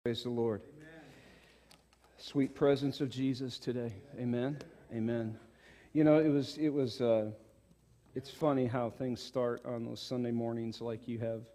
Praise the Lord. Amen. Sweet presence of Jesus today. Amen. Amen. You know, it's funny how things start on those Sunday mornings. Like you have,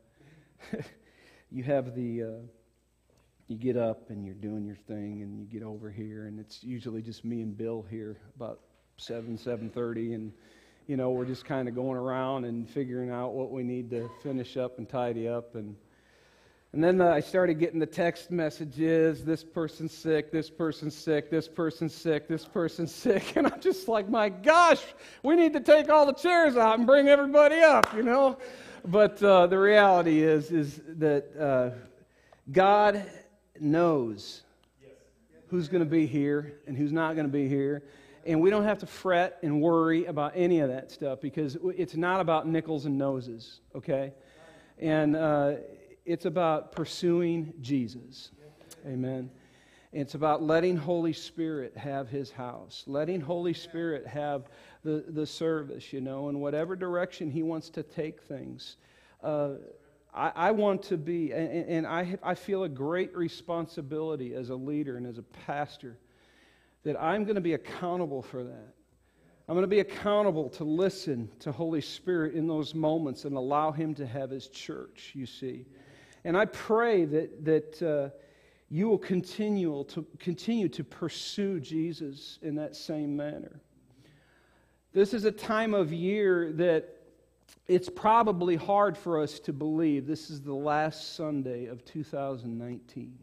you get up and you're doing your thing, and you get over here, and it's usually just me and Bill here about 7:30, and you know, we're just kind of going around and figuring out what we need to finish up and tidy up. And then I started getting the text messages, this person's sick, this person's sick, this person's sick, this person's sick. And I'm just like, my gosh, we need to take all the chairs out and bring everybody up, you know. But the reality is that God knows who's going to be here and who's not going to be here. And we don't have to fret and worry about any of that stuff, because it's not about nickels and noses, okay? And it's about pursuing Jesus. Amen. It's about letting Holy Spirit have His house, letting Holy Spirit have the service, you know, in whatever direction He wants to take things. I want to be, and I feel a great responsibility as a leader and as a pastor, that I'm going to be accountable for that. I'm going to be accountable to listen to Holy Spirit in those moments and allow Him to have His church, you see. And I pray that you will continue to pursue Jesus in that same manner. This is a time of year that it's probably hard for us to believe this is the last Sunday of 2019.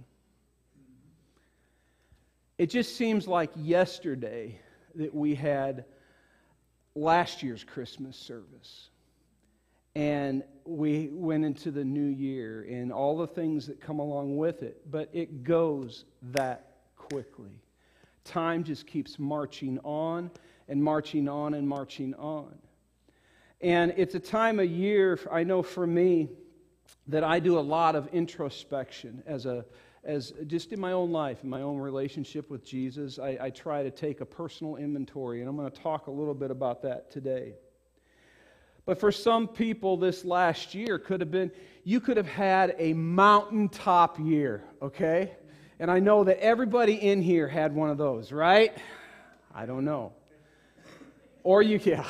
It just seems like yesterday that we had last year's Christmas service. And we went into the new year and all the things that come along with it. But it goes that quickly. Time just keeps marching on and marching on and marching on. And it's a time of year, I know for me, that I do a lot of introspection as just in my own life, in my own relationship with Jesus. I try to take a personal inventory, and I'm going to talk a little bit about that today. But for some people, this last year could have been, you could have had a mountaintop year, okay? And I know that everybody in here had one of those, right? I don't know. Or you could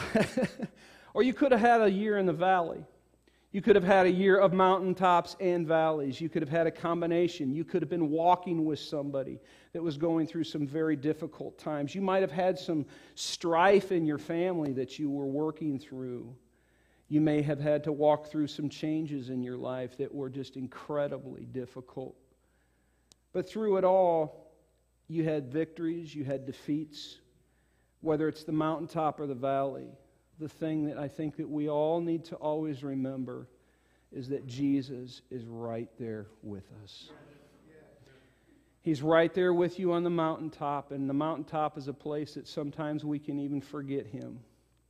have had a year in the valley. You could have had a year of mountaintops and valleys. You could have had a combination. You could have been walking with somebody that was going through some very difficult times. You might have had some strife in your family that you were working through. You may have had to walk through some changes in your life that were just incredibly difficult. But through it all, you had victories, you had defeats, whether it's the mountaintop or the valley. The thing that I think that we all need to always remember is that Jesus is right there with us. He's right there with you on the mountaintop, and the mountaintop is a place that sometimes we can even forget Him.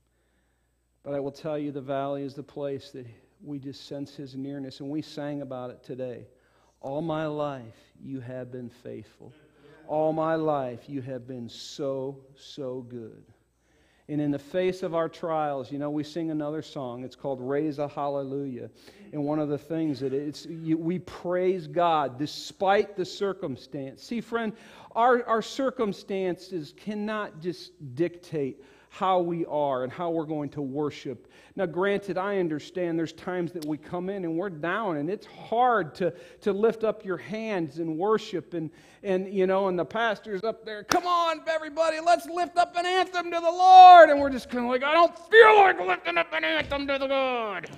But I will tell you, the valley is the place that we just sense His nearness, and we sang about it today. All my life you have been faithful. All my life you have been so, so good. And in the face of our trials, you know, we sing another song. It's called Raise a Hallelujah. And one of the things that we praise God despite the circumstance. See, friend, our circumstances cannot just dictate how we are and how we're going to worship. Now, granted, I understand there's times that we come in and we're down, and it's hard to lift up your hands and worship, and you know, and the pastor's up there, come on, everybody, let's lift up an anthem to the Lord, and we're just kind of like, I don't feel like lifting up an anthem to the Lord.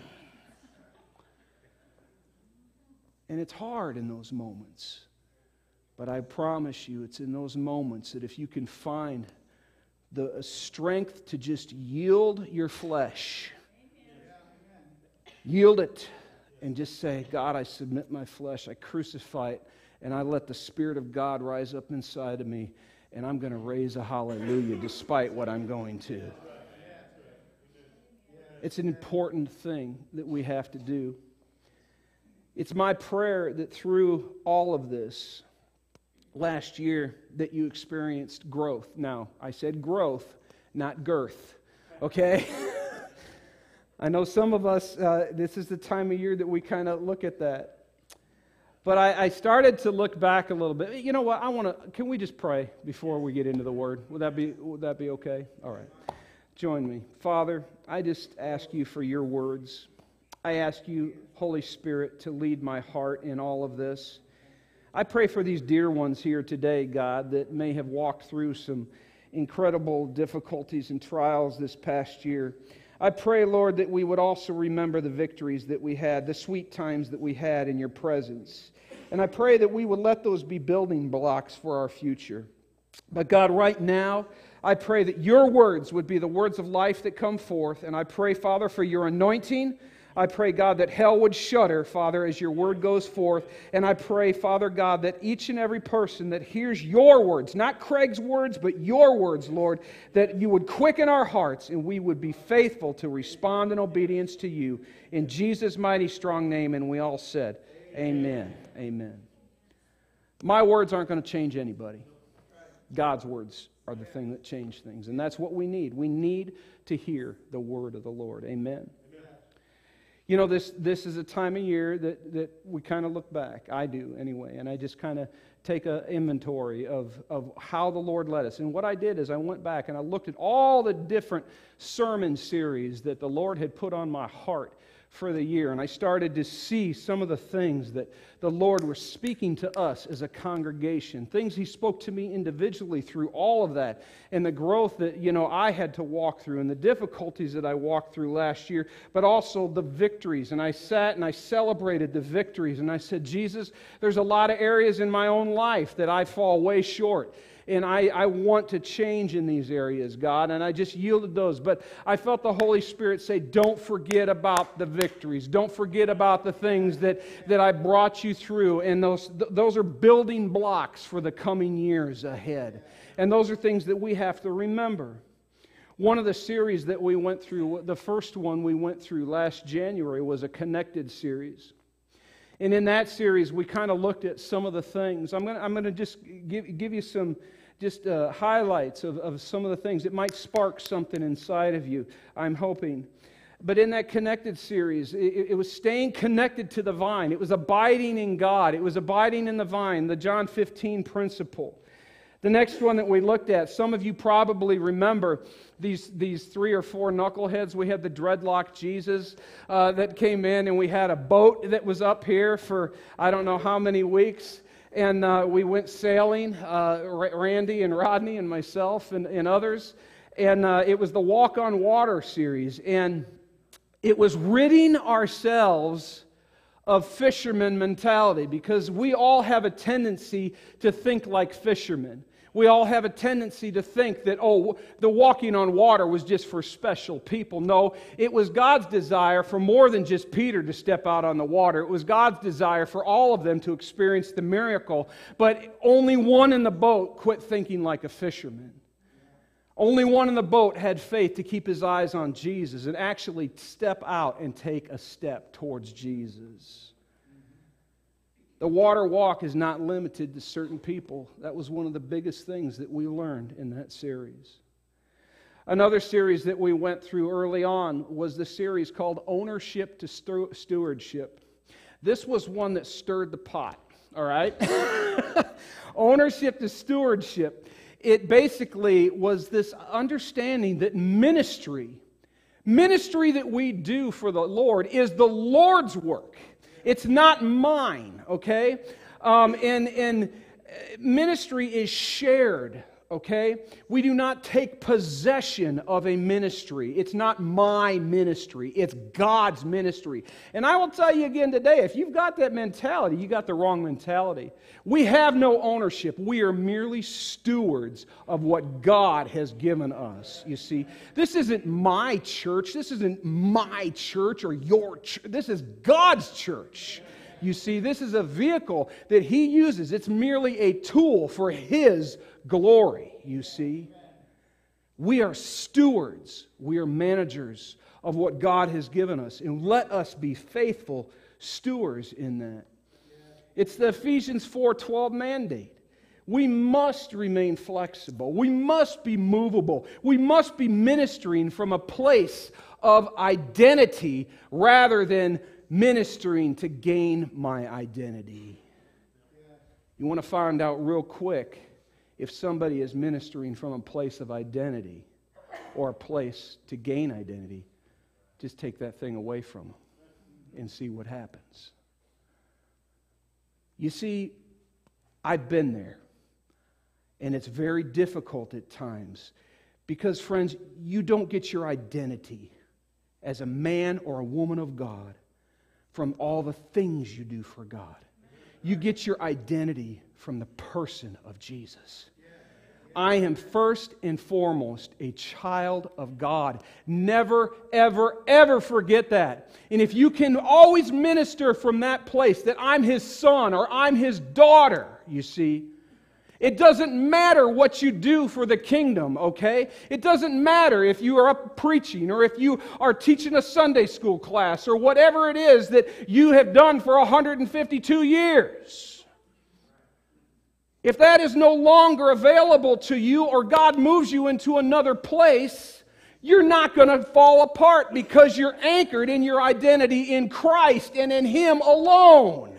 And it's hard in those moments. But I promise you, it's in those moments that if you can find the strength to just yield your flesh. Yield it and just say, God, I submit my flesh, I crucify it, and I let the Spirit of God rise up inside of me, and I'm going to raise a hallelujah despite what I'm going to. It's an important thing that we have to do. It's my prayer that through all of this, last year, that you experienced growth. Now, I said growth, not girth. Okay? I know some of us, this is the time of year that we kind of look at that. But I started to look back a little bit. You know what? Can we just pray before we get into the Word? Would that be okay? All right. Join me. Father, I just ask you for your words. I ask you, Holy Spirit, to lead my heart in all of this. I pray for these dear ones here today, God, that may have walked through some incredible difficulties and trials this past year. I pray, Lord, that we would also remember the victories that we had, the sweet times that we had in your presence. And I pray that we would let those be building blocks for our future. But God, right now, I pray that your words would be the words of life that come forth. And I pray, Father, for your anointing. I pray, God, that hell would shudder, Father, as your word goes forth. And I pray, Father God, that each and every person that hears your words, not Craig's words, but your words, Lord, that you would quicken our hearts and we would be faithful to respond in obedience to you. In Jesus' mighty strong name, and we all said, amen. Amen. My words aren't going to change anybody. God's words are the thing that change things. And that's what we need. We need to hear the word of the Lord. Amen. You know, this is a time of year that we kind of look back. I do, anyway. And I just kind of take an inventory of how the Lord led us. And what I did is I went back and I looked at all the different sermon series that the Lord had put on my heart for the year. And I started to see some of the things that the Lord was speaking to us as a congregation. Things He spoke to me individually through all of that. And the growth that, I had to walk through and the difficulties that I walked through last year. But also the victories. And I sat and I celebrated the victories. And I said, Jesus, there's a lot of areas in my own life that I fall way short. And I want to change in these areas, God. And I just yielded those. But I felt the Holy Spirit say, don't forget about the victories. Don't forget about the things that I brought you through. And those are building blocks for the coming years ahead. And those are things that we have to remember. One of the series that we went through, the first one we went through last January, was a Connected series. And in that series, we kind of looked at some of the things. I'm going to just give you some highlights of some of the things. It might spark something inside of you, I'm hoping. But in that Connected series, it was staying connected to the vine. It was abiding in God. It was abiding in the vine, the John 15 principle. The next one that we looked at, some of you probably remember these 3 or 4 knuckleheads. We had the dreadlock Jesus that came in, and we had a boat that was up here for I don't know how many weeks. And we went sailing, Randy and Rodney and myself and others. And it was the Walk on Water series. And it was ridding ourselves of fisherman mentality, because we all have a tendency to think like fishermen. We all have a tendency to think that, the walking on water was just for special people. No, it was God's desire for more than just Peter to step out on the water. It was God's desire for all of them to experience the miracle. But only one in the boat quit thinking like a fisherman. Only one in the boat had faith to keep his eyes on Jesus and actually step out and take a step towards Jesus. The water walk is not limited to certain people. That was one of the biggest things that we learned in that series. Another series that we went through early on was the series called Ownership to Stewardship. This was one that stirred the pot, all right? Ownership to stewardship. It basically was this understanding that ministry that we do for the Lord is the Lord's work. It's not mine, okay? And ministry is shared, okay? We do not take possession of a ministry. It's not my ministry. It's God's ministry. And I will tell you again today, if you've got that mentality, you got the wrong mentality. We have no ownership. We are merely stewards of what God has given us, you see. This isn't my church. This isn't my church or your church. This is God's church. You see, this is a vehicle that He uses. It's merely a tool for His glory, you see. We are stewards. We are managers of what God has given us. And let us be faithful stewards in that. It's the Ephesians 4:12 mandate. We must remain flexible. We must be movable. We must be ministering from a place of identity rather than ministering to gain my identity. You want to find out real quick if somebody is ministering from a place of identity or a place to gain identity. Just take that thing away from them and see what happens. You see, I've been there, and it's very difficult at times because, friends, you don't get your identity as a man or a woman of God from all the things you do for God. You get your identity from the person of Jesus. I am first and foremost a child of God. Never, ever, ever forget that. And if you can always minister from that place that I'm His son or I'm His daughter, you see, it doesn't matter what you do for the kingdom, okay? It doesn't matter if you are up preaching or if you are teaching a Sunday school class or whatever it is that you have done for 152 years. If that is no longer available to you or God moves you into another place, you're not going to fall apart because you're anchored in your identity in Christ and in Him alone.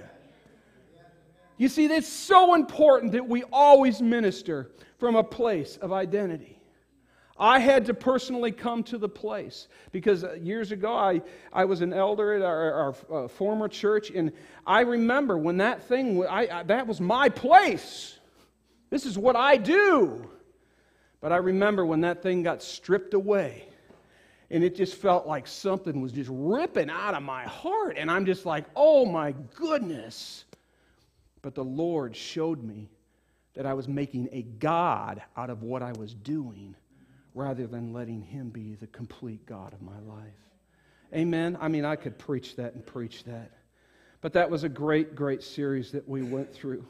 You see, it's so important that we always minister from a place of identity. I had to personally come to the place because years ago I was an elder at our former church, and I remember when that thing, that was my place. This is what I do. But I remember when that thing got stripped away, and it just felt like something was just ripping out of my heart, and I'm just like, oh my goodness. But the Lord showed me that I was making a God out of what I was doing rather than letting Him be the complete God of my life. Amen? I mean, I could preach that and preach that. But that was a great, great series that we went through.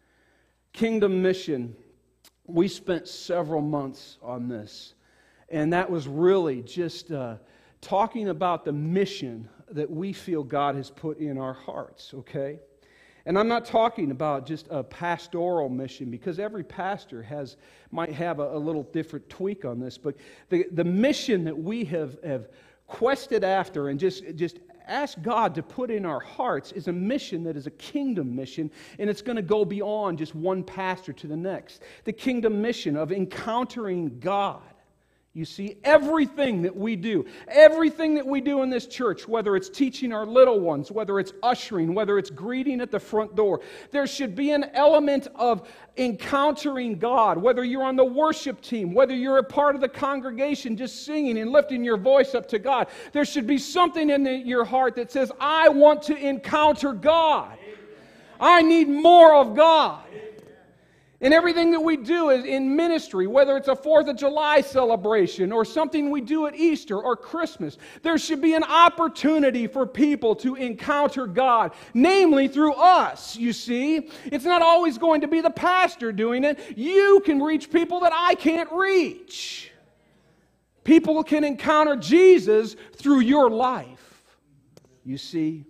Kingdom Mission, we spent several months on this. And that was really just talking about the mission that we feel God has put in our hearts, okay? And I'm not talking about just a pastoral mission, because every pastor might have a little different tweak on this, but the mission that we have quested after and just asked God to put in our hearts is a mission that is a kingdom mission, and it's going to go beyond just one pastor to the next. The kingdom mission of encountering God. You see, everything that we do in this church, whether it's teaching our little ones, whether it's ushering, whether it's greeting at the front door, there should be an element of encountering God. Whether you're on the worship team, whether you're a part of the congregation just singing and lifting your voice up to God, there should be something in your heart that says, I want to encounter God. I need more of God. And everything that we do is in ministry, whether it's a 4th of July celebration or something we do at Easter or Christmas, there should be an opportunity for people to encounter God, namely through us, you see. It's not always going to be the pastor doing it. You can reach people that I can't reach. People can encounter Jesus through your life, you see.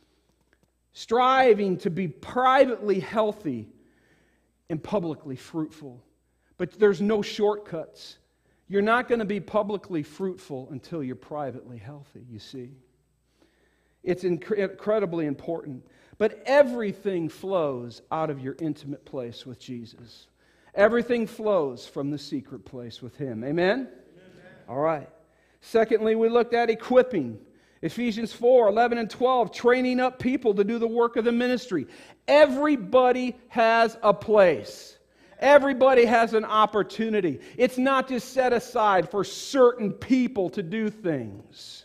Striving to be privately healthy and publicly fruitful. But there's no shortcuts. You're not going to be publicly fruitful until you're privately healthy, you see. It's incredibly important. But everything flows out of your intimate place with Jesus. Everything flows from the secret place with Him. Amen? Amen. All right. Secondly, we looked at equipping. Ephesians 4, 11 and 12, training up people to do the work of the ministry. Everybody has a place. Everybody has an opportunity. It's not just set aside for certain people to do things.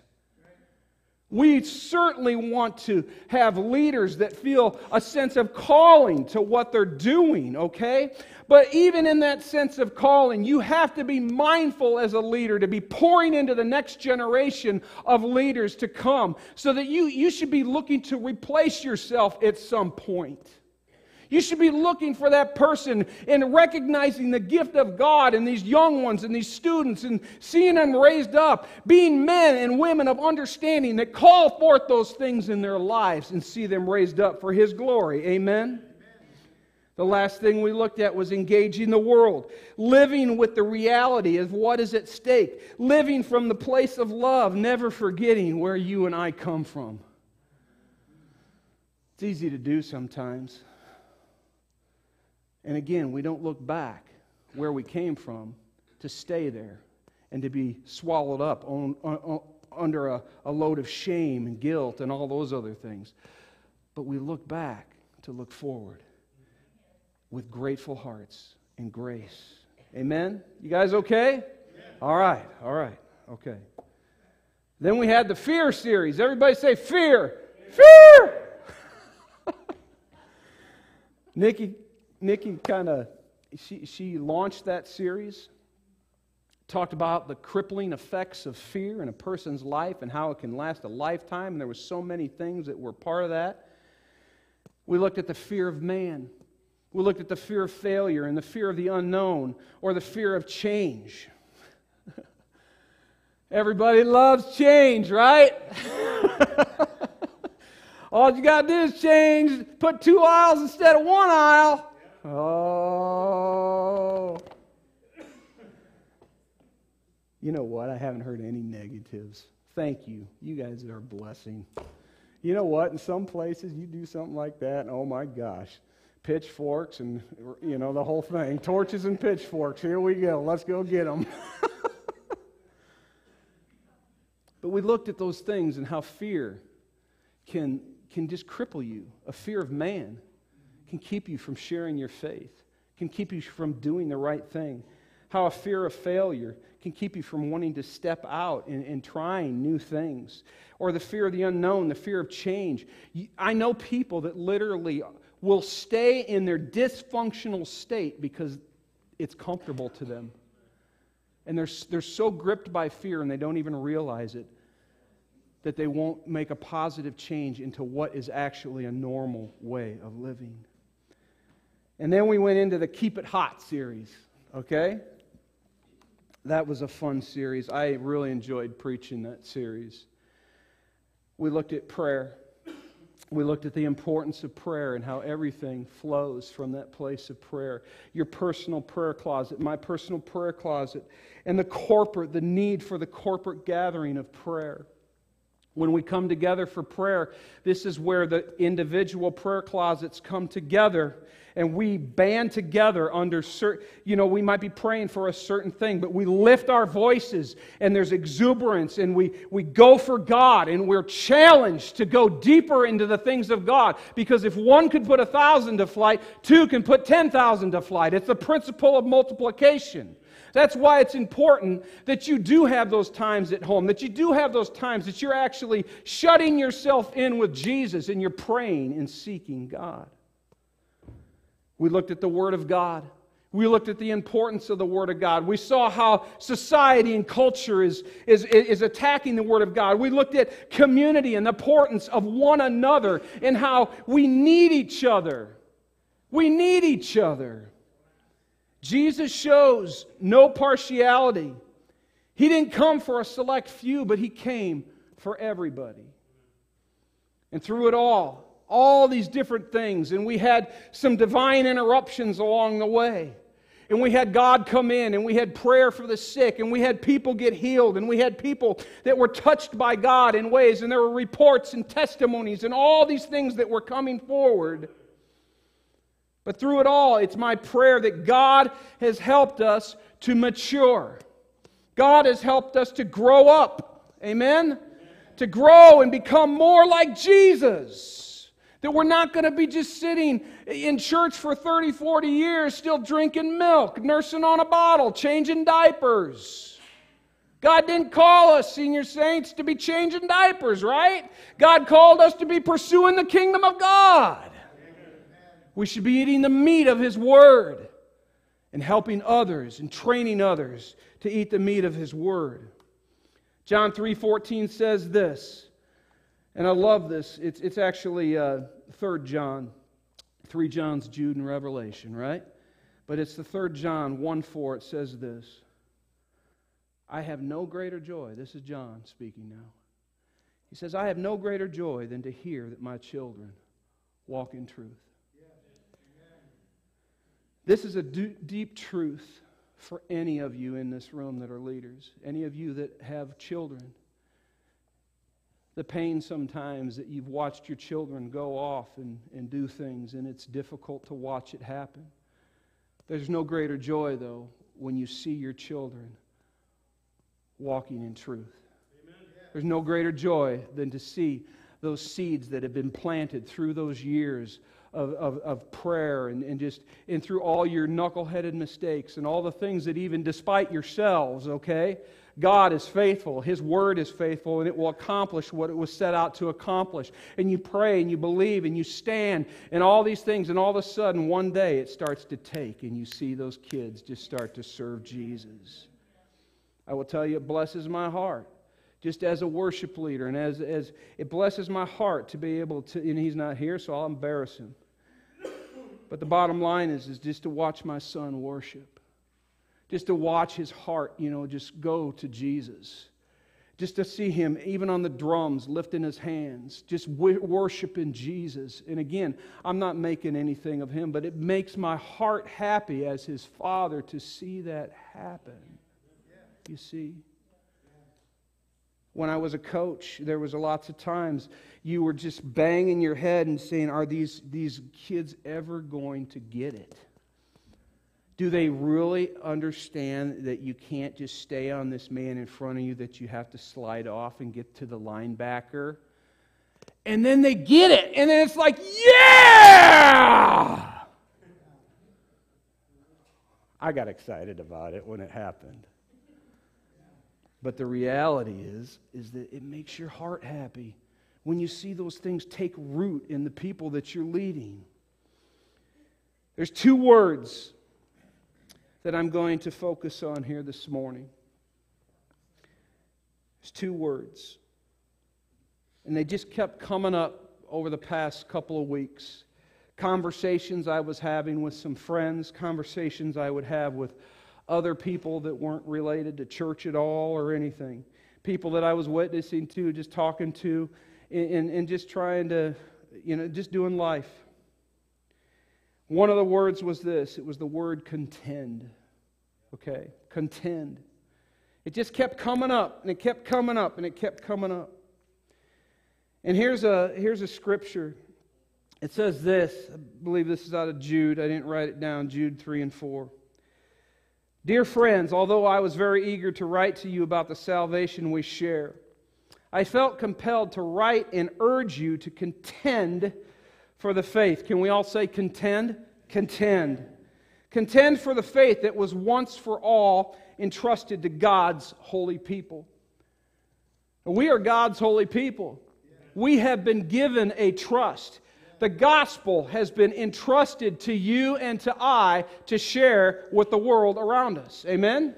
We certainly want to have leaders that feel a sense of calling to what they're doing, okay? But even in that sense of calling, you have to be mindful as a leader to be pouring into the next generation of leaders to come, so that you should be looking to replace yourself at some point. You should be looking for that person and recognizing the gift of God in these young ones and these students and seeing them raised up, being men and women of understanding that call forth those things in their lives and see them raised up for His glory. Amen? The last thing we looked at was engaging the world, living with the reality of what is at stake, living from the place of love, never forgetting where you and I come from. It's easy to do sometimes. And again, we don't look back where we came from to stay there and to be swallowed up under a load of shame and guilt and all those other things. But we look back to look forward with grateful hearts and grace. Amen? You guys okay? Amen. All right, okay. Then we had the fear series. Everybody say fear. Fear! Nikki kind of, she launched that series, talked about the crippling effects of fear in a person's life and how it can last a lifetime, and there were so many things that were part of that. We looked at the fear of man. We looked at the fear of failure and the fear of the unknown, or the fear of change. Everybody loves change, right? All you got to do is change, put 2 aisles instead of 1 aisle. Oh. You know what? I haven't heard any negatives. Thank you. You guys are a blessing. You know what? In some places you do something like that, and oh my gosh. Pitchforks and, the whole thing. Torches and pitchforks. Here we go. Let's go get them. But we looked at those things and how fear can just cripple you. A fear of man can keep you from sharing your faith, can keep you from doing the right thing. How a fear of failure can keep you from wanting to step out and trying new things. Or the fear of the unknown, the fear of change. I know people that literally will stay in their dysfunctional state because it's comfortable to them. And they're so gripped by fear and they don't even realize it, that they won't make a positive change into what is actually a normal way of living. And then we went into the Keep It Hot series, okay? That was a fun series. I really enjoyed preaching that series. We looked at prayer. We looked at the importance of prayer and how everything flows from that place of prayer. Your personal prayer closet, my personal prayer closet, and the need for the corporate gathering of prayer. When we come together for prayer, this is where the individual prayer closets come together and we band together under certain, we might be praying for a certain thing, but we lift our voices and there's exuberance and we go for God and we're challenged to go deeper into the things of God, because if one could put 1,000 to flight, two can put 10,000 to flight. It's the principle of multiplication. That's why it's important that you do have those times at home, that you do have those times that you're actually shutting yourself in with Jesus and you're praying and seeking God. We looked at the Word of God. We looked at the importance of the Word of God. We saw how society and culture is attacking the Word of God. We looked at community and the importance of one another and how we need each other. We need each other. Jesus shows no partiality. He didn't come for a select few, but He came for everybody. And through it all these different things, and we had some divine interruptions along the way. And we had God come in, and we had prayer for the sick, and we had people get healed, and we had people that were touched by God in ways, and there were reports and testimonies and all these things that were coming forward. But through it all, it's my prayer that God has helped us to mature. God has helped us to grow up. Amen? To grow and become more like Jesus. That we're not going to be just sitting in church for 30, 40 years, still drinking milk, nursing on a bottle, changing diapers. God didn't call us, senior saints, to be changing diapers, right? God called us to be pursuing the kingdom of God. We should be eating the meat of His Word and helping others and training others to eat the meat of His Word. John 3:14 says this, and I love this. It's actually 3 John. 3 John's Jude and Revelation, right? But it's the 3 John 1:4. It says this. I have no greater joy. This is John speaking now. He says, I have no greater joy than to hear that my children walk in truth. This is a deep truth for any of you in this room that are leaders, any of you that have children. The pain sometimes that you've watched your children go off and do things, and it's difficult to watch it happen. There's no greater joy, though, when you see your children walking in truth. There's no greater joy than to see those seeds that have been planted through those years of prayer and through all your knuckleheaded mistakes and all the things that even despite yourselves, okay? God is faithful. His Word is faithful, and it will accomplish what it was set out to accomplish. And you pray, and you believe, and you stand, and all these things, and all of a sudden, one day, it starts to take, and you see those kids just start to serve Jesus. I will tell you, it blesses my heart, just as a worship leader, and as it blesses my heart to be able to, and he's not here, so I'll embarrass him. But the bottom line is just to watch my son worship. Just to watch his heart, just go to Jesus. Just to see him, even on the drums, lifting his hands, just worshiping Jesus. And again, I'm not making anything of him, but it makes my heart happy as his father to see that happen. You see? When I was a coach, there was lots of times you were just banging your head and saying, are these kids ever going to get it? Do they really understand that you can't just stay on this man in front of you, that you have to slide off and get to the linebacker? And then they get it, and then it's like, yeah! I got excited about it when it happened. But the reality is that it makes your heart happy when you see those things take root in the people that you're leading. There's two words that I'm going to focus on here this morning. There's two words. And they just kept coming up over the past couple of weeks. Conversations I was having with some friends, conversations I would have with other people that weren't related to church at all or anything. People that I was witnessing to, just talking to, and just trying to, just doing life. One of the words was this. It was the word contend. Okay? Contend. It just kept coming up, and it kept coming up, and it kept coming up. And here's a scripture. It says this. I believe this is out of Jude. I didn't write it down. Jude 3 and 4. Dear friends, although I was very eager to write to you about the salvation we share, I felt compelled to write and urge you to contend for the faith. Can we all say contend? Contend. Contend for the faith that was once for all entrusted to God's holy people. We are God's holy people. We have been given a trust. The gospel has been entrusted to you and to I to share with the world around us. Amen?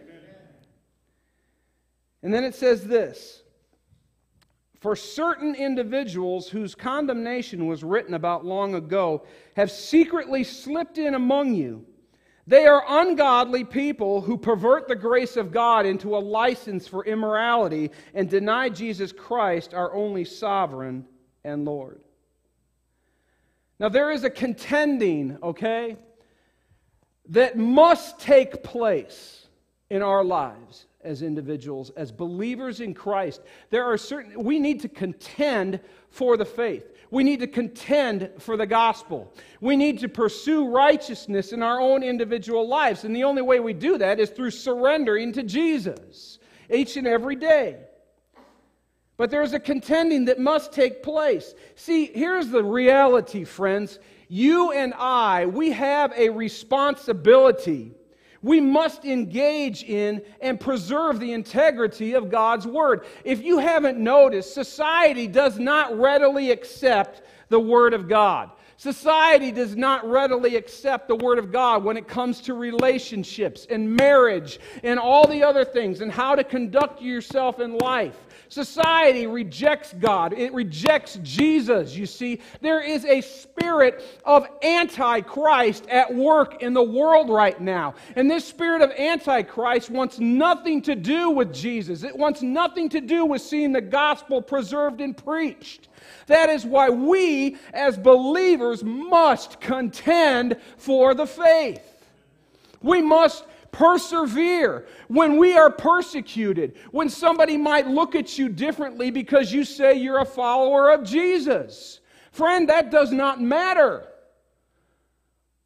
And then it says this. For certain individuals whose condemnation was written about long ago have secretly slipped in among you. They are ungodly people who pervert the grace of God into a license for immorality and deny Jesus Christ, our only sovereign and Lord. Now there is a contending, okay, that must take place in our lives as individuals, as believers in Christ. We need to contend for the faith. We need to contend for the gospel. We need to pursue righteousness in our own individual lives. And the only way we do that is through surrendering to Jesus each and every day. But there's a contending that must take place. See, here's the reality, friends. You and I, we have a responsibility. We must engage in and preserve the integrity of God's Word. If you haven't noticed, society does not readily accept the Word of God. Society does not readily accept the Word of God when it comes to relationships and marriage and all the other things and how to conduct yourself in life. Society rejects God. It rejects Jesus, you see. There is a spirit of Antichrist at work in the world right now. And this spirit of Antichrist wants nothing to do with Jesus. It wants nothing to do with seeing the gospel preserved and preached. That is why we, as believers, must contend for the faith. We must persevere when we are persecuted, when somebody might look at you differently because you say you're a follower of Jesus. Friend, that does not matter.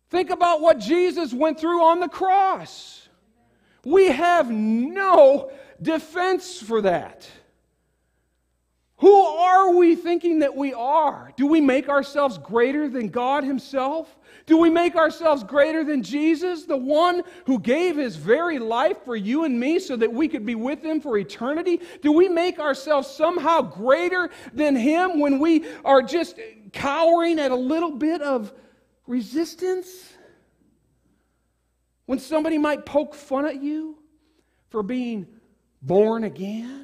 Think about what Jesus went through on the cross. We have no defense for that. Who are we thinking that we are? Do we make ourselves greater than God Himself? Do we make ourselves greater than Jesus, the one who gave His very life for you and me so that we could be with Him for eternity? Do we make ourselves somehow greater than Him when we are just cowering at a little bit of resistance? When somebody might poke fun at you for being born again?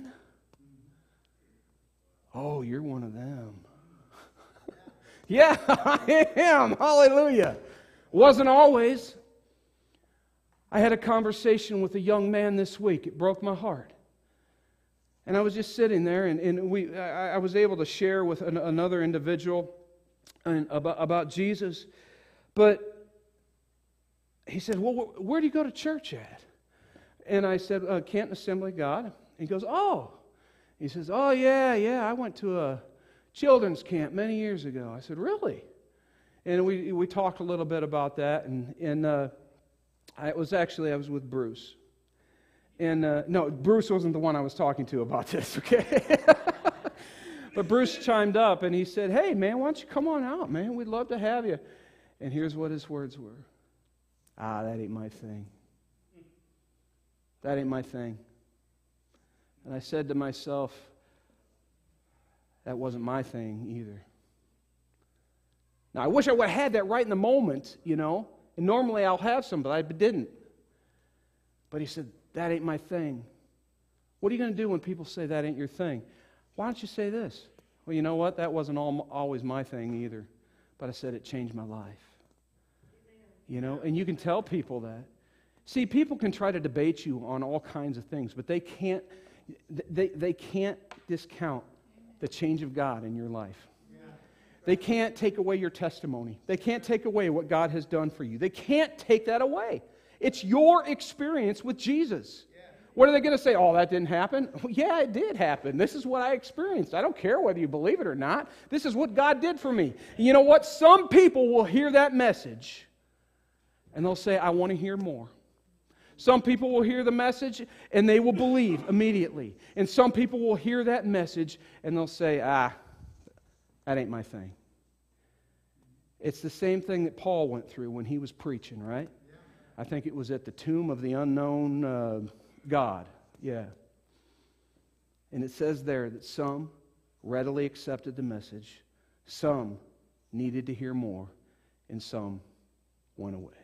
Oh, you're one of them. Yeah, I am. Hallelujah. Wasn't always. I had a conversation with a young man this week. It broke my heart. And I was just sitting there, and I was able to share with another individual about Jesus. But he said, well, where do you go to church at? And I said, Canton Assembly of God. And he goes, oh. He says, oh, yeah, I went to a children's camp many years ago. I said, really? And we talked a little bit about that, and I was with Bruce. And no, Bruce wasn't the one I was talking to about this, okay? But Bruce chimed up, and he said, hey, man, why don't you come on out, man? We'd love to have you. And here's what his words were. That ain't my thing. That ain't my thing. And I said to myself, that wasn't my thing either. Now, I wish I would have had that right in the moment, you know. And normally I'll have some, but I didn't. But he said, that ain't my thing. What are you going to do when people say that ain't your thing? Why don't you say this? Well, you know what? That wasn't always my thing either. But I said it changed my life. You know, and you can tell people that. See, people can try to debate you on all kinds of things, but they can't discount the change of God in your life. They can't take away your testimony. They can't take away what God has done for you. They can't take that away. It's your experience with Jesus. What are they going to say? Oh, that didn't happen? Well, yeah, it did happen. This is what I experienced. I don't care whether you believe it or not. This is what God did for me. You know what? Some people will hear that message and they'll say, I want to hear more. Some people will hear the message and they will believe immediately. And some people will hear that message and they'll say, that ain't my thing. It's the same thing that Paul went through when he was preaching, right? Yeah. I think it was at the tomb of the unknown God. Yeah. And it says there that some readily accepted the message, some needed to hear more, and some went away.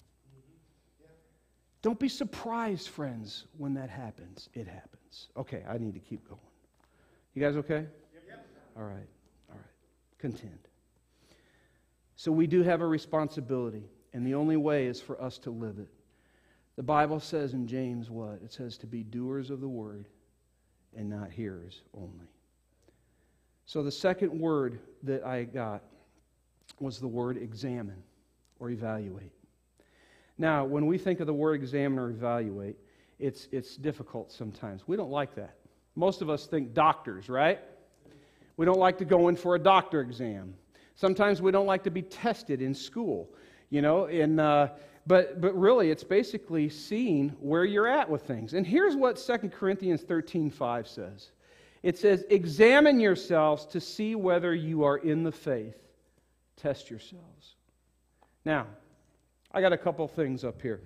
Don't be surprised, friends, when that happens. It happens. Okay, I need to keep going. You guys okay? Yep. All right. Contend. So we do have a responsibility, and the only way is for us to live it. The Bible says in James what? It says to be doers of the word and not hearers only. So the second word that I got was the word examine or evaluate. Now, when we think of the word examine or evaluate, it's difficult sometimes. We don't like that. Most of us think doctors, right? We don't like to go in for a doctor exam. Sometimes we don't like to be tested in school, you know. But really, it's basically seeing where you're at with things. And here's what 2 Corinthians 13:5 says. It says, examine yourselves to see whether you are in the faith. Test yourselves. Now, I got a couple things up here.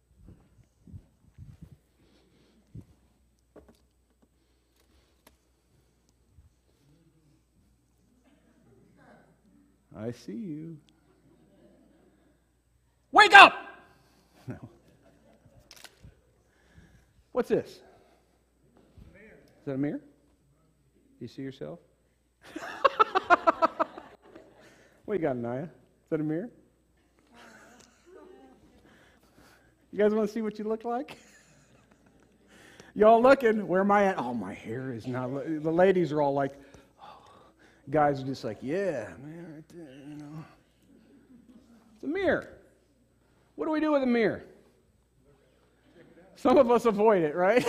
I see you. Wake up! No. What's this? Is that a mirror? Do you see yourself? What you got, Anaya? Is that a mirror? You guys want to see what you look like? Y'all looking? Where am I at? Oh, my hair is not. The ladies are all like, oh. Guys are just like, yeah, man, right there, you know. It's a mirror. What do we do with a mirror? Some of us avoid it, right?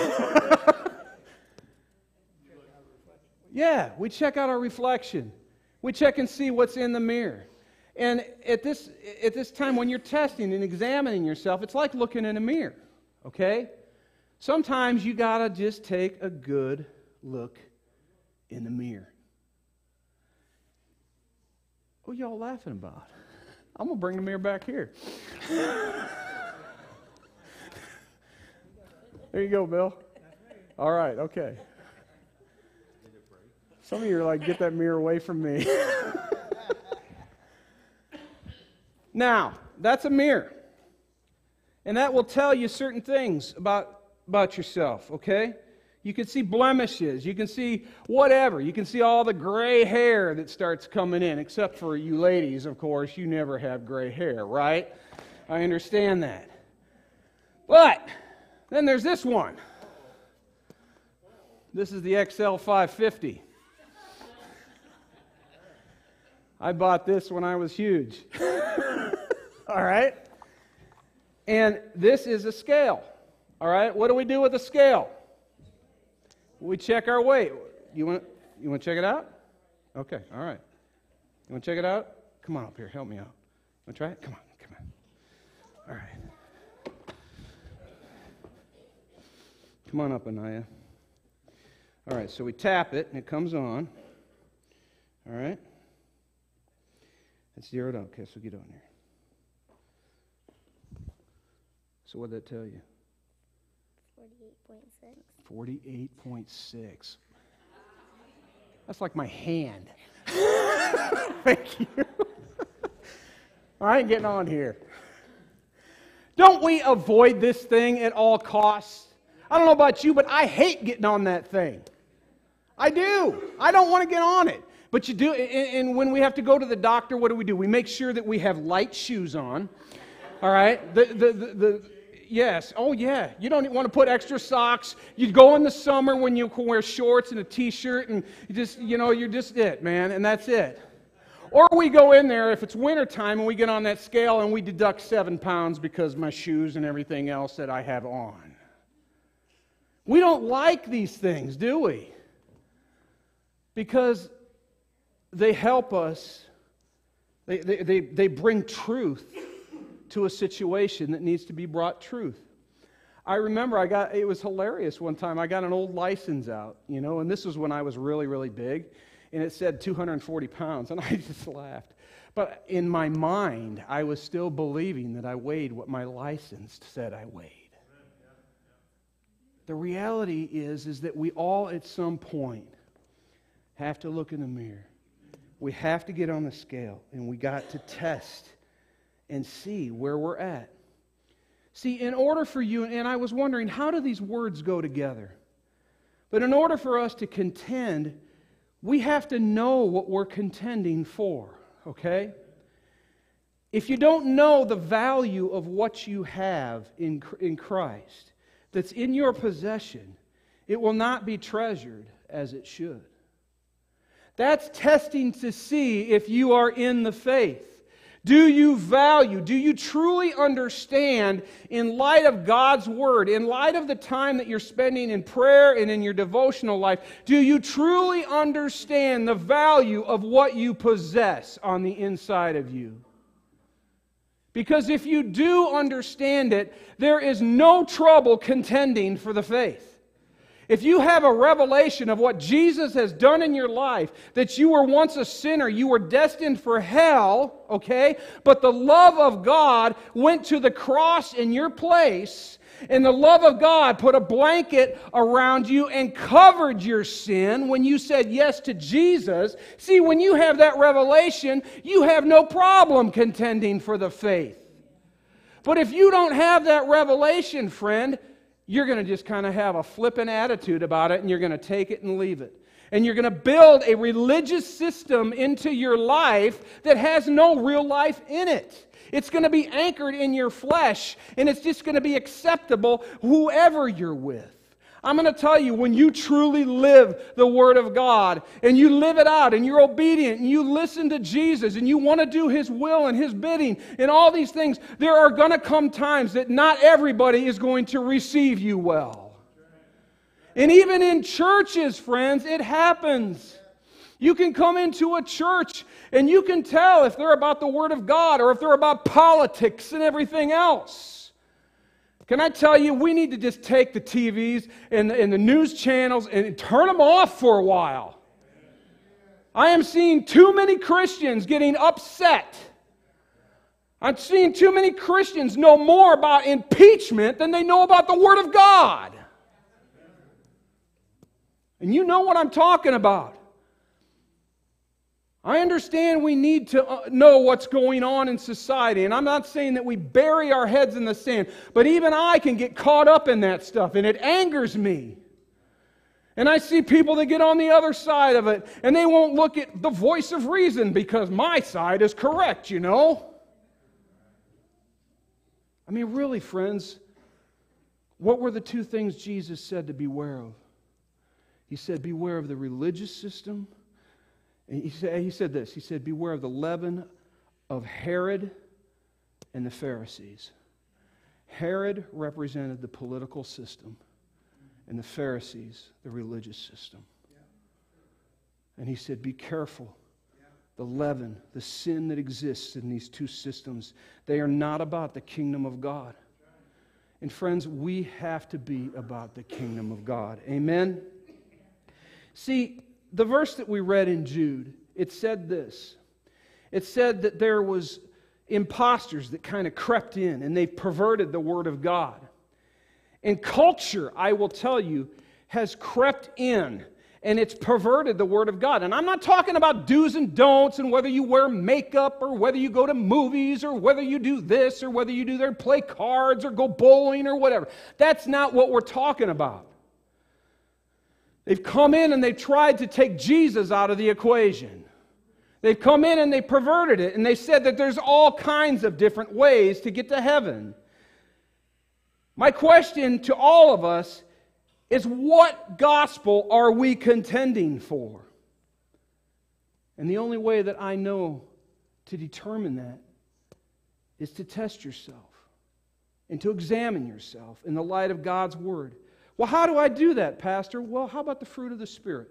Yeah, we check out our reflection. We check and see what's in the mirror. And at this time when you're testing and examining yourself, it's like looking in a mirror, okay? Sometimes you got to just take a good look in the mirror. What are y'all laughing about? I'm going to bring the mirror back here. There you go, Bill. All right, okay. Some of you are like, get that mirror away from me. Now, that's a mirror. And that will tell you certain things about yourself, okay? You can see blemishes. You can see whatever. You can see all the gray hair that starts coming in, except for you ladies, of course. You never have gray hair, right? I understand that. But then there's this one. This is the XL 550. I bought this when I was huge. All right? And this is a scale. All right? What do we do with a scale? We check our weight. You want to check it out? Okay, all right. You want to check it out? Come on up here, help me out. Want to try it? Come on. All right. Come on up, Anaya. All right, so we tap it, and it comes on. All right. It's zeroed out. Okay, so get on here. So what did that tell you? 48.6. 48.6. That's like my hand. Thank you. I ain't getting on here. Don't we avoid this thing at all costs? I don't know about you, but I hate getting on that thing. I do. I don't want to get on it. But you do, and when we have to go to the doctor, what do? We make sure that we have light shoes on. All right? Yes. Oh, yeah. You don't want to put extra socks. You go in the summer when you can wear shorts and a T-shirt, and you're just it, man, and that's it. Or we go in there if it's wintertime and we get on that scale and we deduct 7 pounds because my shoes and everything else that I have on. We don't like these things, do we? Because they help us. They bring truth to a situation that needs to be brought truth. I remember it was hilarious one time. I got an old license out, and this was when I was really, really big, and it said 240 pounds, and I just laughed. But in my mind, I was still believing that I weighed what my license said I weighed. The reality is that we all at some point have to look in the mirror. We have to get on the scale, and we got to test and see where we're at. See, in order for you, and I was wondering, how do these words go together? But in order for us to contend, we have to know what we're contending for, okay? If you don't know the value of what you have in Christ that's in your possession, it will not be treasured as it should. That's testing to see if you are in the faith. Do you truly understand, in light of God's Word, in light of the time that you're spending in prayer and in your devotional life, do you truly understand the value of what you possess on the inside of you? Because if you do understand it, there is no trouble contending for the faith. If you have a revelation of what Jesus has done in your life, that you were once a sinner, you were destined for hell, okay? But the love of God went to the cross in your place, and the love of God put a blanket around you and covered your sin when you said yes to Jesus. See, when you have that revelation, you have no problem contending for the faith. But if you don't have that revelation, friend, you're going to just kind of have a flippant attitude about it, and you're going to take it and leave it. And you're going to build a religious system into your life that has no real life in it. It's going to be anchored in your flesh, and it's just going to be acceptable whoever you're with. I'm going to tell you, when you truly live the Word of God, and you live it out, and you're obedient, and you listen to Jesus, and you want to do His will and His bidding, and all these things, there are going to come times that not everybody is going to receive you well. And even in churches, friends, it happens. You can come into a church And you can tell if they're about the Word of God or if they're about politics and everything else. Can I tell you, we need to just take the TVs and the news channels and turn them off for a while. I am seeing too many Christians getting upset. I'm seeing too many Christians know more about impeachment than they know about the Word of God. And you know what I'm talking about. I understand we need to know what's going on in society, and I'm not saying that we bury our heads in the sand, but even I can get caught up in that stuff, and it angers me. And I see people that get on the other side of it, and they won't look at the voice of reason because my side is correct, you know. I mean, really, friends, what were the two things Jesus said to beware of? He said, beware of the religious system. And he said this. He said, beware of the leaven of Herod and the Pharisees. Herod represented the political system, and the Pharisees, the religious system. And he said, be careful. The leaven, the sin that exists in these two systems, they are not about the kingdom of God. And friends, we have to be about the kingdom of God. Amen? See, the verse that we read in Jude, it said this. It said that there was imposters that kind of crept in and they perverted the Word of God. And culture, I will tell you, has crept in and it's perverted the Word of God. And I'm not talking about do's and don'ts and whether you wear makeup or whether you go to movies or whether you do this or whether you do there play cards or go bowling or whatever. That's not what we're talking about. They've come in and they've tried to take Jesus out of the equation. They've come in and they perverted it, and they said that there's all kinds of different ways to get to heaven. My question to all of us is, what gospel are we contending for? And the only way that I know to determine that is to test yourself and to examine yourself in the light of God's Word. Well, how do I do that, Pastor? Well, how about the fruit of the Spirit?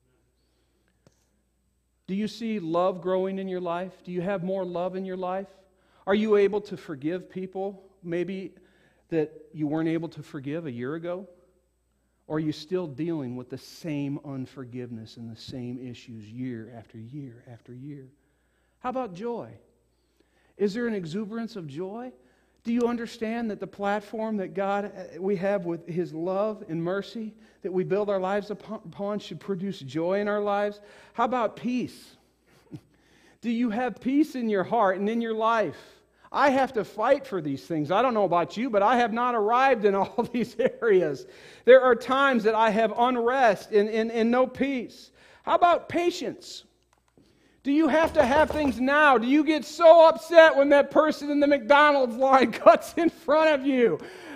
Do you see love growing in your life? Do you have more love in your life? Are you able to forgive people maybe that you weren't able to forgive a year ago? Or are you still dealing with the same unforgiveness and the same issues year after year after year? How about joy? Is there an exuberance of joy? Do you understand that the platform that we have with His love and mercy that we build our lives upon should produce joy in our lives? How about peace? Do you have peace in your heart and in your life? I have to fight for these things. I don't know about you, but I have not arrived in all these areas. There are times that I have unrest and no peace. How about patience? Do you have to have things now? Do you get so upset when that person in the McDonald's line cuts in front of you?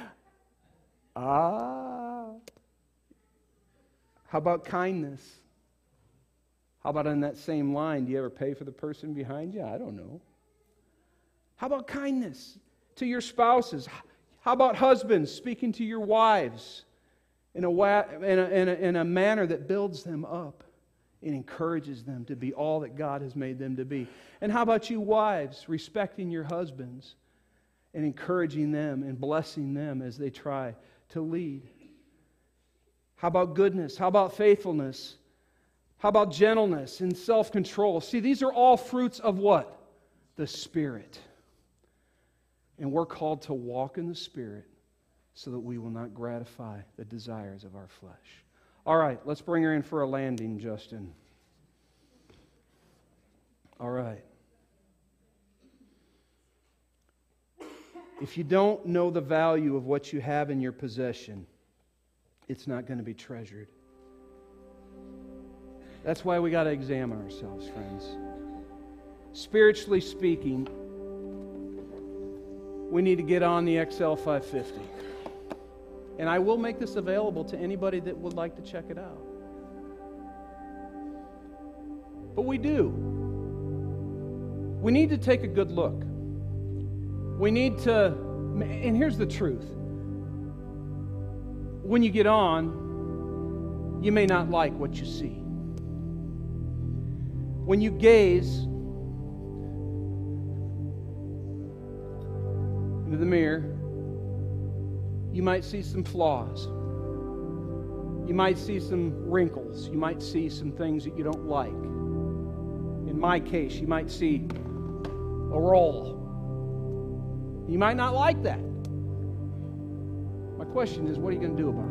How about kindness? How about in that same line, do you ever pay for the person behind you? I don't know. How about kindness to your spouses? How about husbands speaking to your wives in a manner that builds them up and encourages them to be all that God has made them to be? And how about you wives, respecting your husbands and encouraging them and blessing them as they try to lead? How about goodness? How about faithfulness? How about gentleness and self-control? See, these are all fruits of what? The Spirit. And we're called to walk in the Spirit so that we will not gratify the desires of our flesh. All right, let's bring her in for a landing, Justin. All right. If you don't know the value of what you have in your possession, it's not going to be treasured. That's why we got to examine ourselves, friends. Spiritually speaking, we need to get on the XL 550. And I will make this available to anybody that would like to check it out. But we do. We need to take a good look. We need to, and here's the truth. When you get on, you may not like what you see. When you gaze, into the mirror, you might see some flaws. You might see some wrinkles. You might see some things that you don't like. In my case, you might see a roll. You might not like that. My question is, what are you going to do about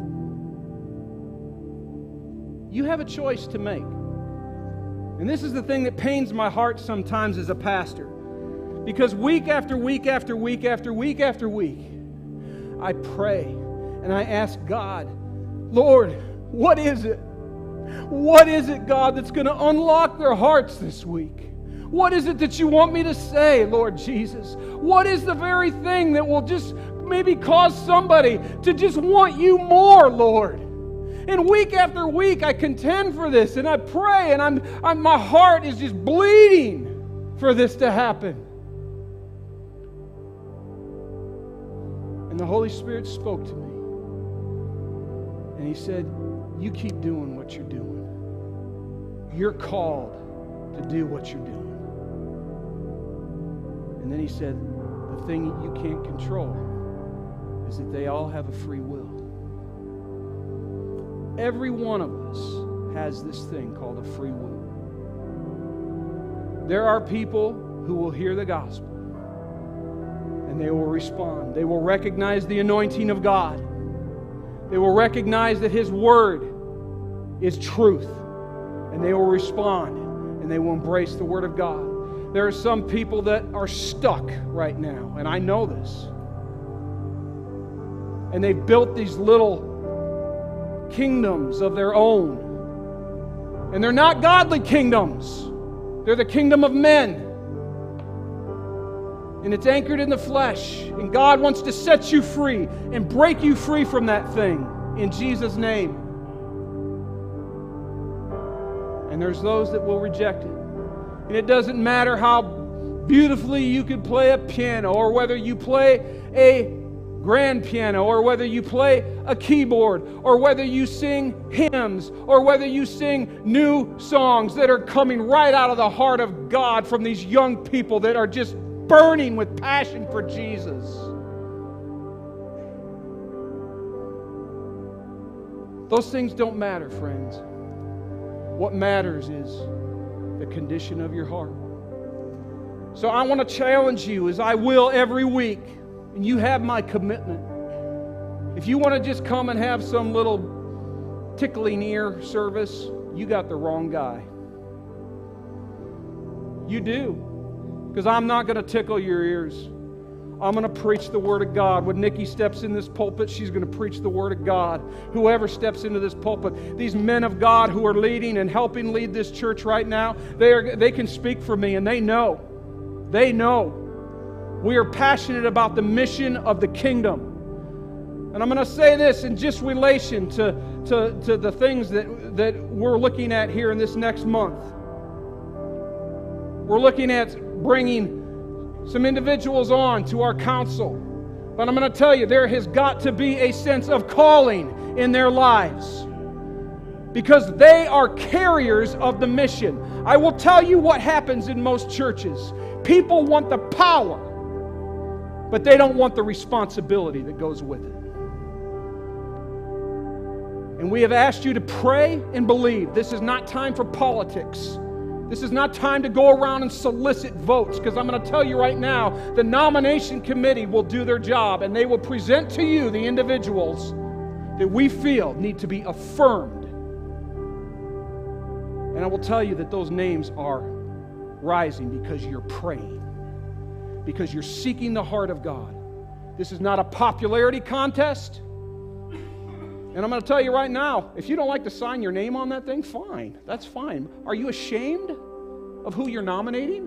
it? You have a choice to make. And this is the thing that pains my heart sometimes as a pastor. Because week after week after week after week after week, I pray and I ask God, Lord, what is it? What is it, God, that's going to unlock their hearts this week? What is it that you want me to say, Lord Jesus? What is the very thing that will just maybe cause somebody to just want you more, Lord? And week after week, I contend for this, and I pray, and my heart is just bleeding for this to happen. And the Holy Spirit spoke to me, and He said, you keep doing what you're doing. You're called to do what you're doing. And then He said, the thing that you can't control is that they all have a free will. Every one of us has this thing called a free will. There are people who will hear the gospel and they will respond. They will recognize the anointing of God. They will recognize that His Word is truth, and they will respond and they will embrace the Word of God. There are some people that are stuck right now, and I know this. And they've built these little kingdoms of their own. And they're not godly kingdoms. They're the kingdom of men. And it's anchored in the flesh. And God wants to set you free and break you free from that thing in Jesus' name. And there's those that will reject it. And it doesn't matter how beautifully you could play a piano, or whether you play a grand piano, or whether you play a keyboard, or whether you sing hymns, or whether you sing new songs that are coming right out of the heart of God from these young people that are just burning with passion for Jesus. Those things don't matter, friends. What matters is the condition of your heart. So I want to challenge you, as I will every week, and you have my commitment. If you want to just come and have some little tickling ear service, you got the wrong guy. You do. Because I'm not going to tickle your ears. I'm going to preach the Word of God. When Nikki steps in this pulpit, she's going to preach the Word of God. Whoever steps into this pulpit, these men of God who are leading and helping lead this church right now, they can speak for me, and they know. They know. We are passionate about the mission of the kingdom. And I'm going to say this in just relation to the things that we're looking at here in this next month. We're looking at bringing some individuals on to our council. But I'm going to tell you, there has got to be a sense of calling in their lives, because they are carriers of the mission. I will tell you what happens in most churches. People want the power, but they don't want the responsibility that goes with it. And we have asked you to pray and believe. This is not time for politics. This is not time to go around and solicit votes, because I'm going to tell you right now, the nomination committee will do their job, and they will present to you the individuals that we feel need to be affirmed. And I will tell you that those names are rising because you're praying, because you're seeking the heart of God. This is not a popularity contest. And I'm going to tell you right now, if you don't like to sign your name on that thing, fine. That's fine. Are you ashamed of who you're nominating?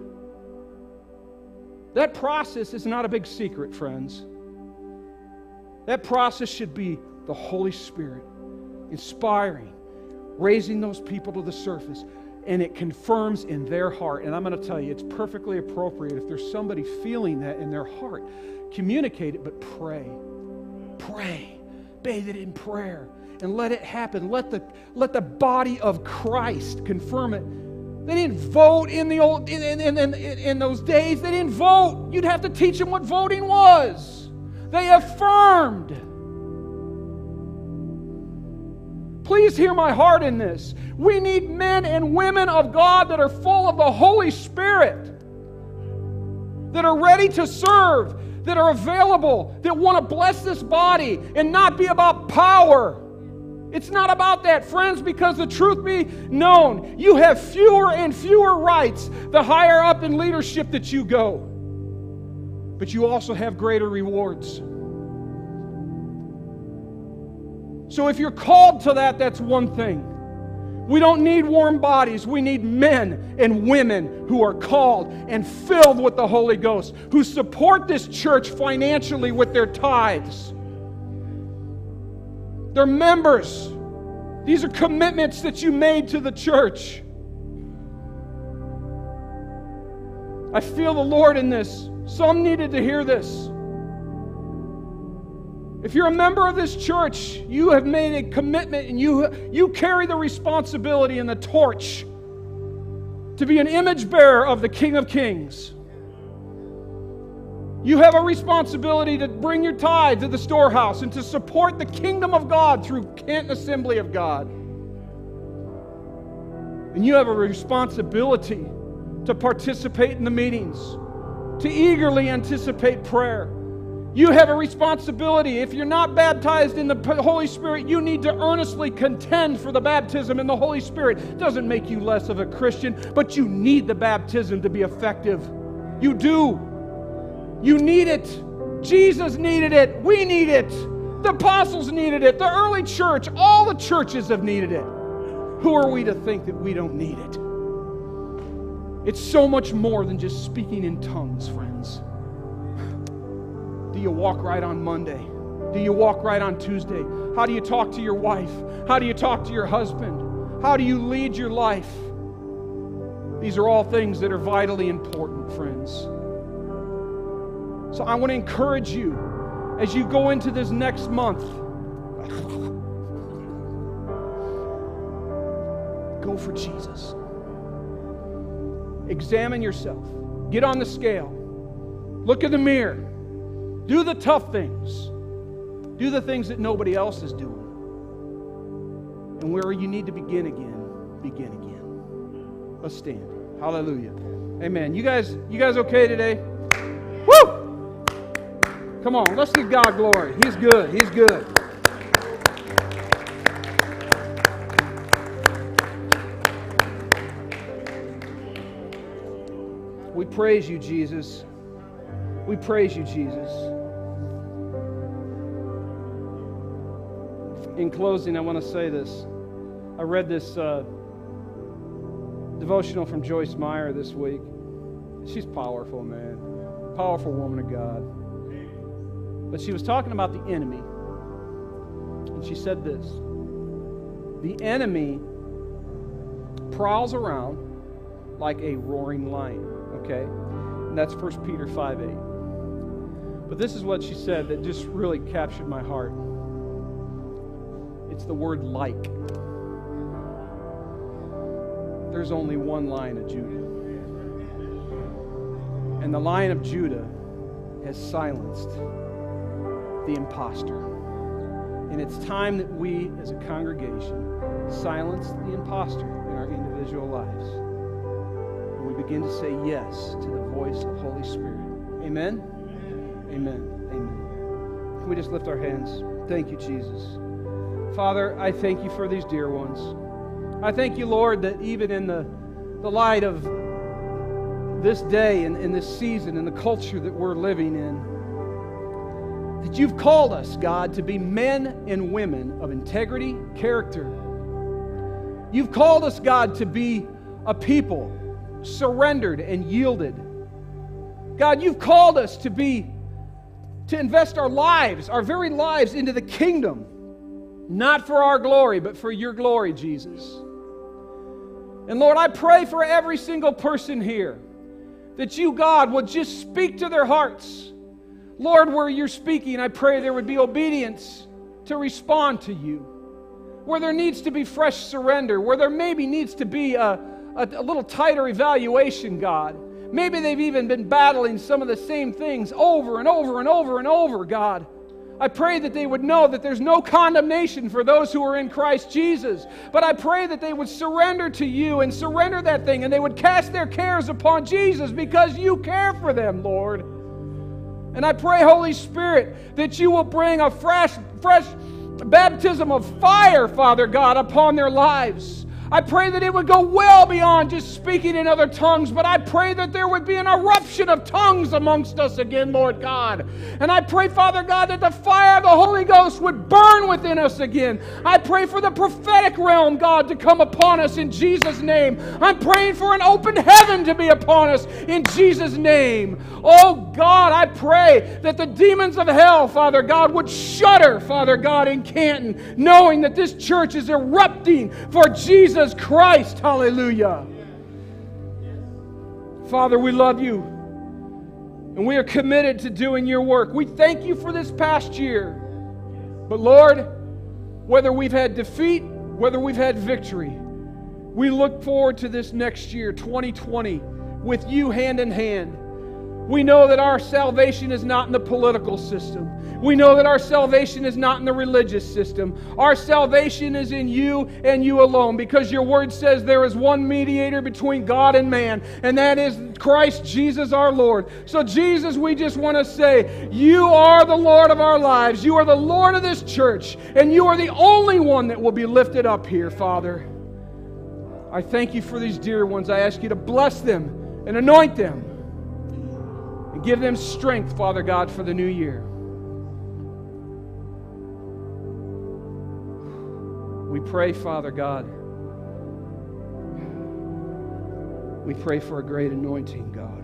That process is not a big secret, friends. That process should be the Holy Spirit inspiring, raising those people to the surface, and it confirms in their heart. And I'm going to tell you, it's perfectly appropriate if there's somebody feeling that in their heart. Communicate it, but pray. Pray. Bathe it in prayer and let it happen. Let the body of Christ confirm it They didn't vote in those days. They didn't vote. You'd have to teach them what voting was. They affirmed. Please hear my heart in this. We need men and women of God that are full of the Holy Spirit, that are ready to serve, that are available, that want to bless this body and not be about power. It's not about that, friends, because the truth be known, you have fewer and fewer rights the higher up in leadership that you go. But you also have greater rewards. So if you're called to that, that's one thing. We don't need warm bodies. We need men and women who are called and filled with the Holy Ghost, who support this church financially with their tithes. They're members. These are commitments that you made to the church. I feel the Lord in this. Some needed to hear this. If you're a member of this church, you have made a commitment and you carry the responsibility and the torch to be an image bearer of the King of Kings. You have a responsibility to bring your tithe to the storehouse and to support the kingdom of God through Canton Assembly of God. And you have a responsibility to participate in the meetings, to eagerly anticipate prayer. You have a responsibility. If you're not baptized in the Holy Spirit, you need to earnestly contend for the baptism in the Holy Spirit. It doesn't make you less of a Christian, but you need the baptism to be effective. You do. You need it. Jesus needed it. We need it. The apostles needed it. The early church, all the churches have needed it. Who are we to think that we don't need it? It's so much more than just speaking in tongues, friends. Do you walk right on Monday? Do you walk right on Tuesday? How do you talk to your wife? How do you talk to your husband? How do you lead your life? These are all things that are vitally important, friends. So I want to encourage you as you go into this next month. Go for Jesus. Examine yourself. Get on the scale. Look in the mirror. Do the tough things. Do the things that nobody else is doing. And where you need to begin again, begin again. Let's stand. Hallelujah. Amen. You guys okay today? Woo! Come on, let's give God glory. He's good. He's good. We praise you, Jesus. We praise you, Jesus. In closing, I want to say this. I read this devotional from Joyce Meyer this week. She's powerful, man. Powerful woman of God. But she was talking about the enemy. And she said this. The enemy prowls around like a roaring lion. Okay? And that's 1 Peter 5:8. But this is what she said that just really captured my heart. It's the word like. There's only one Lion of Judah. And the Lion of Judah has silenced the imposter. And it's time that we, as a congregation, silence the imposter in our individual lives. And we begin to say yes to the voice of Holy Spirit. Amen? Amen. Amen. Can we just lift our hands? Thank you, Jesus. Father, I thank you for these dear ones. I thank you, Lord, that even in the light of this day and in this season and the culture that we're living in, that you've called us, God, to be men and women of integrity, character. You've called us, God, to be a people surrendered and yielded. God, you've called us to invest our lives, our very lives, into the kingdom. Not for our glory, but for your glory, Jesus. And Lord, I pray for every single person here that you, God, would just speak to their hearts. Lord, where you're speaking, I pray there would be obedience to respond to you. Where there needs to be fresh surrender, where there maybe needs to be a a little tighter evaluation, God. Maybe they've even been battling some of the same things over and over and over and over, God. I pray that they would know that there's no condemnation for those who are in Christ Jesus. But I pray that they would surrender to you and surrender that thing, and they would cast their cares upon Jesus because you care for them, Lord. And I pray, Holy Spirit, that you will bring a fresh baptism of fire, Father God, upon their lives. I pray that it would go well beyond just speaking in other tongues, but I pray that there would be an eruption of tongues amongst us again, Lord God. And I pray, Father God, that the fire of the Holy Ghost would burn within us again. I pray for the prophetic realm, God, to come upon us in Jesus' name. I'm praying for an open heaven to be upon us in Jesus' name. Oh God, I pray that the demons of hell, Father God, would shudder, Father God, in Canton, knowing that this church is erupting for Jesus Christ. Hallelujah. Father, we love you, and we are committed to doing your work. We thank you for this past year. But Lord, whether we've had defeat, whether we've had victory, we look forward to this next year, 2020, with you hand in hand. We know that our salvation is not in the political system. We know that our salvation is not in the religious system. Our salvation is in you and you alone, because your word says there is one mediator between God and man, and that is Christ Jesus our Lord. So Jesus, we just want to say, you are the Lord of our lives. You are the Lord of this church, and you are the only one that will be lifted up here, Father. I thank you for these dear ones. I ask you to bless them and anoint them. And give them strength, Father God, for the new year. We pray, Father God. We pray for a great anointing, God.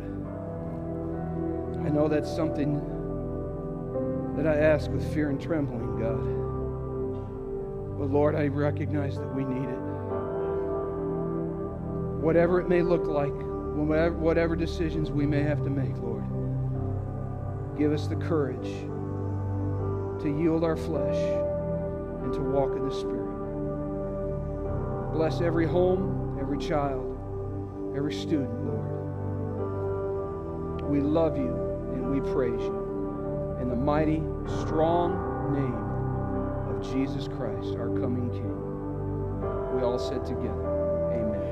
I know that's something that I ask with fear and trembling, God. But Lord, I recognize that we need it. Whatever it may look like, whatever decisions we may have to make, Lord, give us the courage to yield our flesh and to walk in the Spirit. Bless every home, every child, every student, Lord. We love you and we praise you in the mighty, strong name of Jesus Christ, our coming King. We all said together, amen.